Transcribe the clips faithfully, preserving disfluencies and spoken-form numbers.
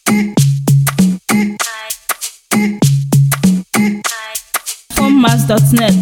foundmass dot net.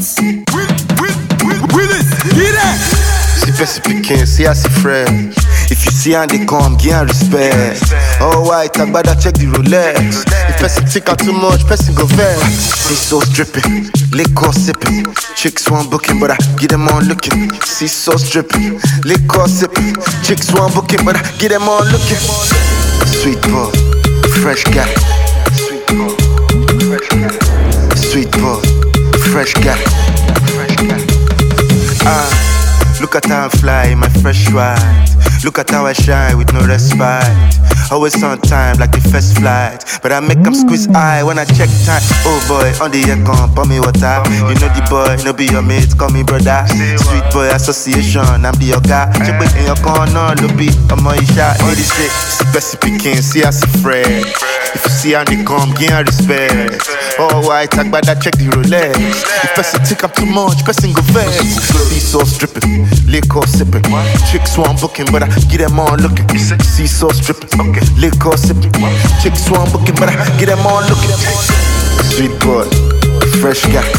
See person picking, see as a friend. If you see and they come, give and respect. Oh white, Agbada check the Rolex. If person think out too much, person go vex. See sauce dripping, liquor sipping. Chicks want booking, but I get them on looking. See sauce dripping, liquor sipping. Chicks want booking, but I get them on looking. Sweet boy, fresh guy. Sweet boy, fresh guy. Sweet boy, fresh guy. Fresh guy. Ah. Look at how I fly in my fresh ride. Look at how I shine with no respite. Always on time like the first flight. But I make them squeeze eye when I check time. Oh boy, on the air con, pour me water. You know the boy, no be your mate, call me brother. Sweet boy association, I'm the your guy. Check with in your con, no, no be, I'm on your shot. Hey, they say, specific king, see as a friend. If you see how they come, give and respect. Oh white, talk about that, check the Rolex. If person think I'm too much, person go vex. See sauce dripping, liquor sipping. Chicks want booking, but I get them on looking. See sauce dripping, liquor sipping. Chicks want booking, but I get them on looking. Sweet boy, fresh guy.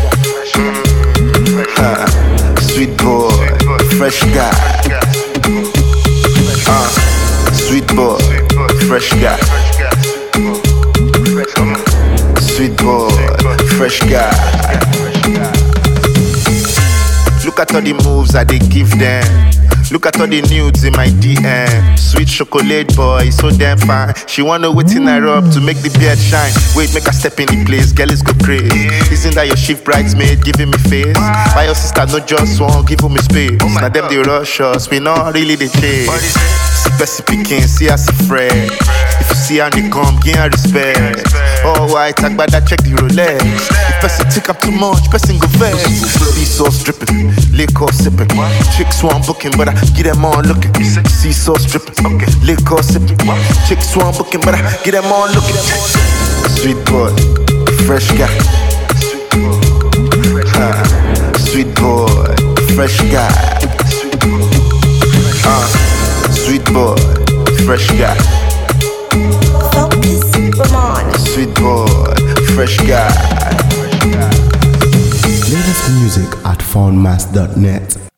Uh, sweet boy, fresh guy. Uh, sweet boy, fresh guy. Sweet boy, fresh guy. Look at all the moves I they give them. Look at all the nudes in my D M. Sweet chocolate boy, so damn fine. She wanna wait in her up to make the beard shine. Wait, make her step in the place, girl is go crazy. Isn't that your shift bridesmaid giving me face? Why your sister no just one, give me space. Now them they rush us, we not really the chase. See person picking, see as a friend. If you see how they come, give and respect. Oh white, talk about that, check the Rolex. If person think I'm too much, person go vex. See sauce dripping, liquor sipping. Chicks want booking, but I get them on looking. See sauce dripping, liquor sipping. Chicks want booking, but I get them on looking. Sweet boy, fresh guy. Uh, sweet boy, fresh guy. Uh, sweet boy, fresh guy. Focus, Ramon. Sweet boy, fresh guy. Latest music at foundmass dot net.